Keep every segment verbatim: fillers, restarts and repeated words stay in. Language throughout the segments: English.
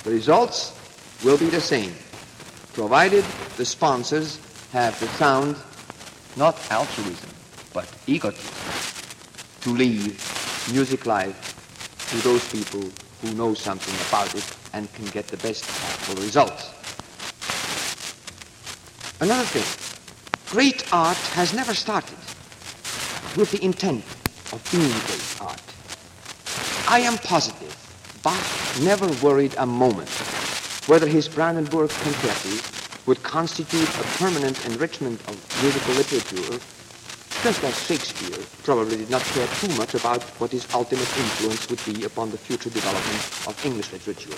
The results will be the same, provided the sponsors have the sound, not altruism, but egotism, to leave music life to those people who know something about it and can get the best possible results. Another thing, great art has never started with the intent of being great art. I am positive Bach never worried a moment whether his Brandenburg Concerti would constitute a permanent enrichment of musical literature, just as Shakespeare probably did not care too much about what his ultimate influence would be upon the future development of English literature.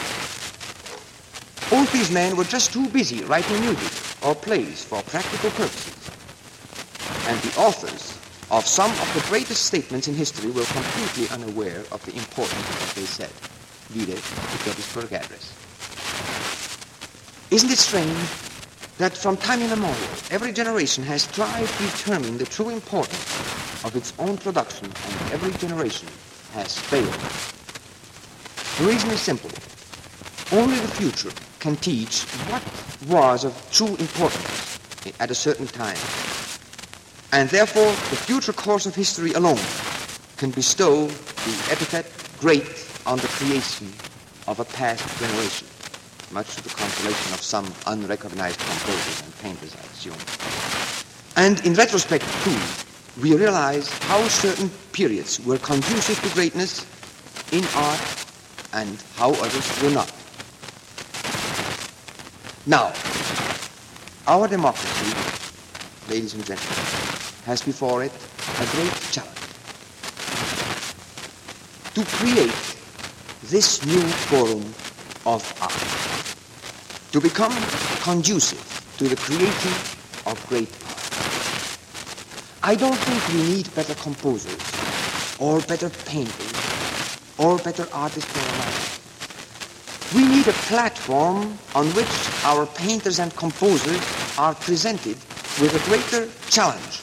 Both these men were just too busy writing music or plays for practical purposes. And the authors of some of the greatest statements in history were completely unaware of the importance of what they said. Vide the Gettysburg Address. Isn't it strange that from time immemorial, every generation has tried to determine the true importance of its own production, and every generation has failed? The reason is simple. Only the future can teach what was of true importance at a certain time. And therefore, the future course of history alone can bestow the epithet great on the creation of a past generation, much to the consolation of some unrecognized composers and painters, I assume. And in retrospect, too, we realize how certain periods were conducive to greatness in art and how others were not. Now, our democracy, ladies and gentlemen, has before it a great challenge. To create this new forum of art, to become conducive to the creating of great art. I don't think we need better composers, or better painters, or better artists for our life. We need a platform on which our painters and composers are presented with a greater challenge.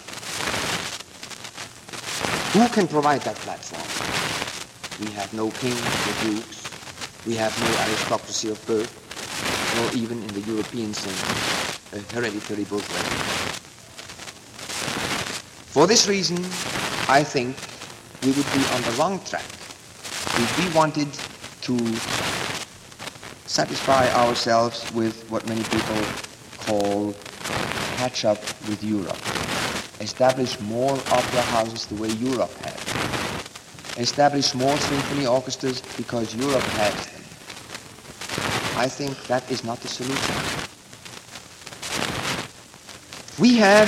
Who can provide that platform? We have no kings or dukes. We have no aristocracy of birth, nor even in the European sense, a hereditary birthright. For this reason, I think we would be on the wrong track if we wanted to satisfy ourselves with what many people call catch up with Europe. Establish more opera houses the way Europe has. Establish more symphony orchestras because Europe has them. I think that is not the solution. We have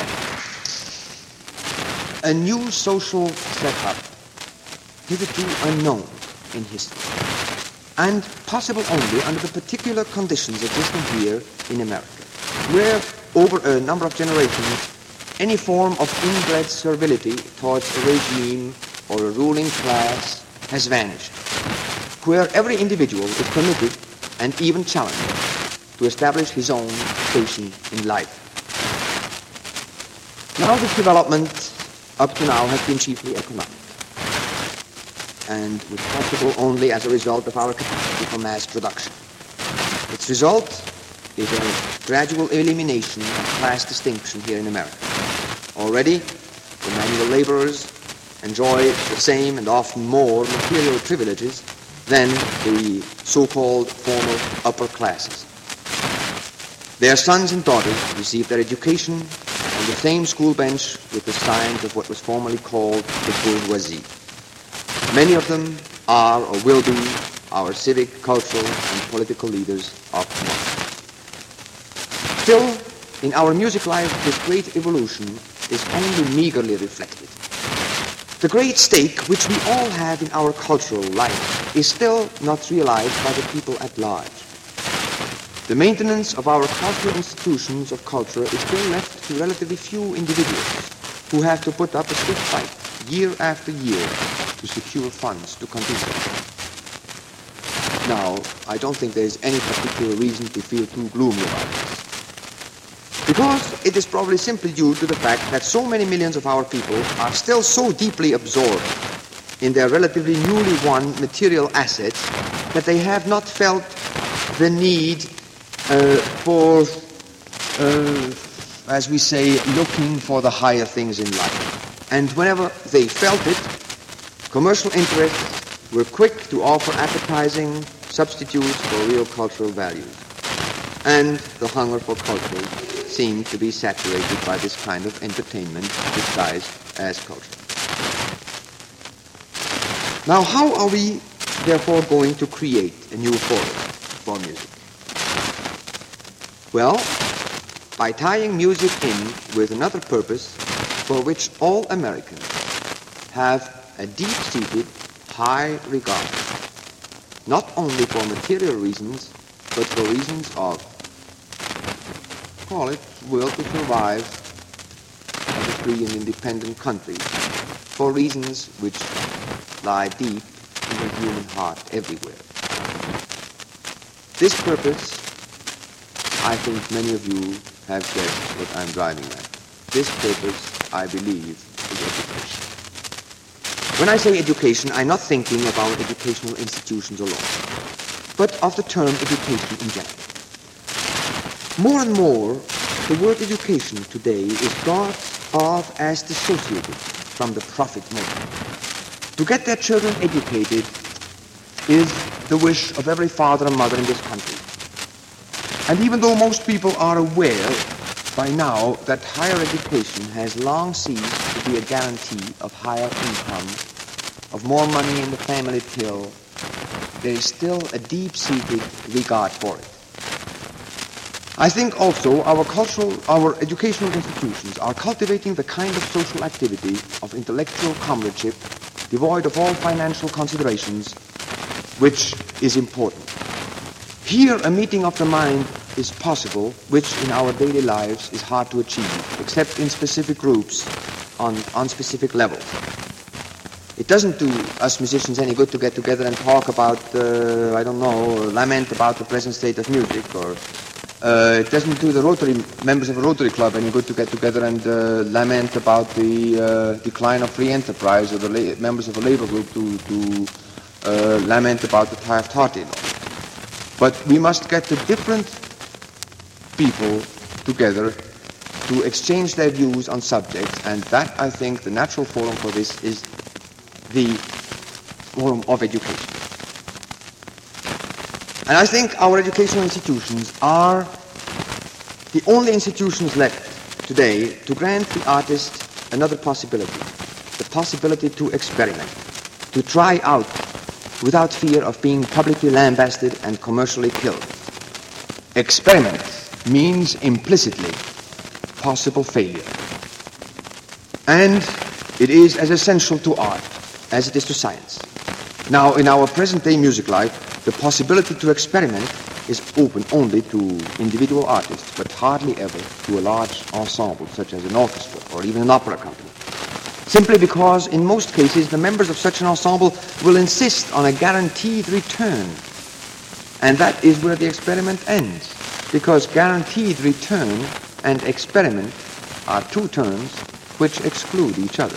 a new social setup, hitherto unknown in history, and possible only under the particular conditions existing here in America, where over a number of generations any form of inbred servility towards a regime or a ruling class has vanished, where every individual is permitted and even challenged to establish his own station in life. Now this development up to now has been chiefly economic, and was possible only as a result of our capacity for mass production. Its result is a gradual elimination of class distinction here in America. Already, the manual laborers enjoy the same and often more material privileges than the so-called formal upper classes. Their sons and daughters receive their education on the same school bench with the signs of what was formerly called the bourgeoisie. Many of them are or will be our civic, cultural, and political leaders of tomorrow. Still, in our music life, this great evolution is only meagerly reflected. The great stake which we all have in our cultural life is still not realized by the people at large. The maintenance of our cultural institutions of culture is still left to relatively few individuals who have to put up a stiff fight year after year to secure funds to continue. Now, I don't think there is any particular reason to feel too gloomy about this, because it is probably simply due to the fact that so many millions of our people are still so deeply absorbed in their relatively newly won material assets that they have not felt the need uh, for, uh, as we say, looking for the higher things in life. And whenever they felt it, commercial interests were quick to offer appetizing substitutes for real cultural values. And the hunger for culture seemed to be saturated by this kind of entertainment disguised as culture. Now, how are we, therefore, going to create a new forum for music? Well, by tying music in with another purpose for which all Americans have a deep-seated high regard, not only for material reasons, but for reasons of, call it, will to survive as a free and independent country, for reasons which lie deep in the human heart everywhere. This purpose, I think many of you have guessed what I'm driving at. This purpose, I believe, is education. When I say education, I'm not thinking about educational institutions alone, but of the term education in general. More and more, the word education today is thought of as dissociated from the profit motive. To get their children educated is the wish of every father and mother in this country. And even though most people are aware by now that higher education has long ceased to be a guarantee of higher income, of more money in the family till, there is still a deep-seated regard for it. I think also our cultural, our educational institutions are cultivating the kind of social activity of intellectual comradeship devoid of all financial considerations, which is important. Here, a meeting of the mind is possible, which in our daily lives is hard to achieve, except in specific groups on, on specific levels. It doesn't do us musicians any good to get together and talk about, uh, I don't know, lament about the present state of music, or uh, it doesn't do the Rotary members of a Rotary Club any good to get together and uh, lament about the uh, decline of free enterprise, or the la- members of a labor group to, to uh, lament about the Taft-Hartley law. But we must get the different people together to exchange their views on subjects, and that, I think, the natural forum for this is the forum of education. And I think our educational institutions are the only institutions left today to grant the artist another possibility, the possibility to experiment, to try out without fear of being publicly lambasted and commercially killed. Experiment means implicitly possible failure. And it is as essential to art as it is to science. Now, in our present-day music life, the possibility to experiment is open only to individual artists, but hardly ever to a large ensemble, such as an orchestra or even an opera company. Simply because, in most cases, the members of such an ensemble will insist on a guaranteed return. And that is where the experiment ends, because guaranteed return and experiment are two terms which exclude each other.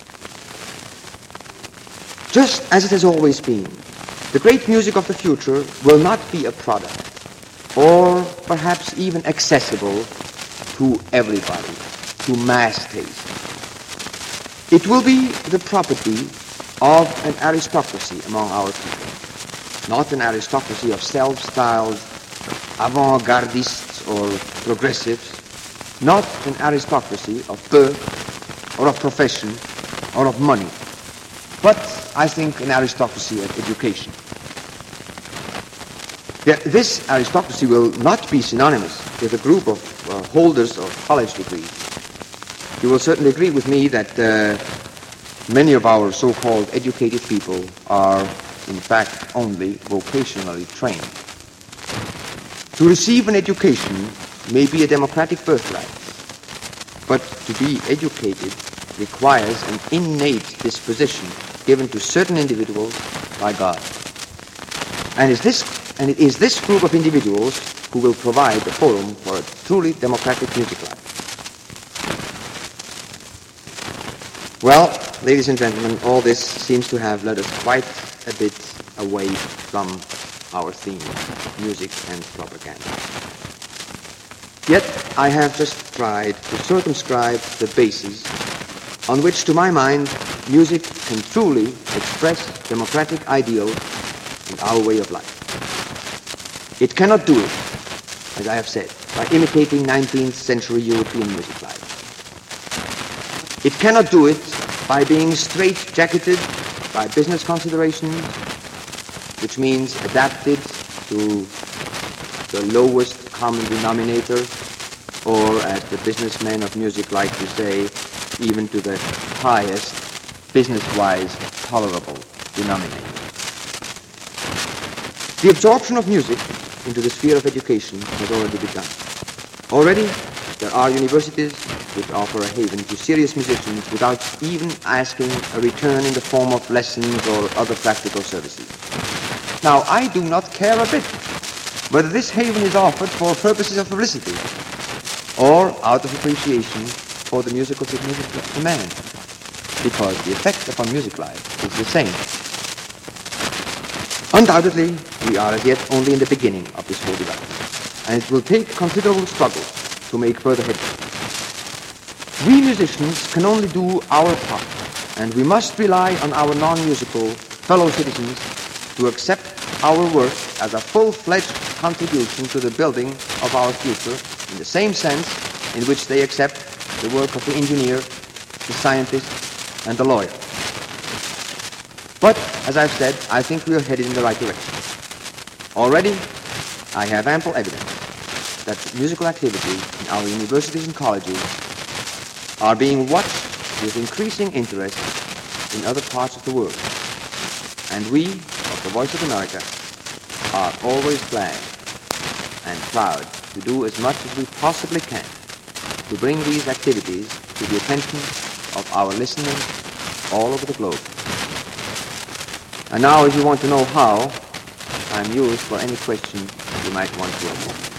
Just as it has always been, the great music of the future will not be a product, or perhaps even accessible to everybody, to mass taste. It will be the property of an aristocracy among our people, not an aristocracy of self-styled avant-gardists or progressives, not an aristocracy of birth or of profession or of money, but I think an aristocracy of education. Yeah, this aristocracy will not be synonymous with a group of uh, holders of college degrees. You will certainly agree with me that uh, many of our so-called educated people are, in fact, only vocationally trained. To receive an education may be a democratic birthright, but to be educated requires an innate disposition given to certain individuals by God. And, is this, and it is this group of individuals who will provide the forum for a truly democratic music life. Well, ladies and gentlemen, all this seems to have led us quite a bit away from our theme, music and propaganda. Yet I have just tried to circumscribe the basis on which, to my mind, music can truly express democratic ideals and our way of life. It cannot do it, as I have said, by imitating nineteenth century European music life. It cannot do it by being straight-jacketed by business considerations, which means adapted to the lowest common denominator, or as the businessmen of music like to say, even to the highest business-wise tolerable denominator. The absorption of music into the sphere of education has already begun. Already there are universities which offer a haven to serious musicians without even asking a return in the form of lessons or other practical services. Now, I do not care a bit whether this haven is offered for purposes of publicity or out of appreciation for the musical significance of the man, because the effect upon music life is the same. Undoubtedly, we are as yet only in the beginning of this whole development, and it will take considerable struggle to make further headway. We musicians can only do our part, and we must rely on our non-musical fellow citizens to accept our work as a full-fledged contribution to the building of our future in the same sense in which they accept the work of the engineer, the scientist, and the lawyer. But, as I've said, I think we are headed in the right direction. Already, I have ample evidence that musical activity in our universities and colleges are being watched with increasing interest in other parts of the world. And we, of the Voice of America, are always glad and proud to do as much as we possibly can to bring these activities to the attention of our listeners all over the globe. And now, if you want to know how, I'm yours for any question you might want to ask.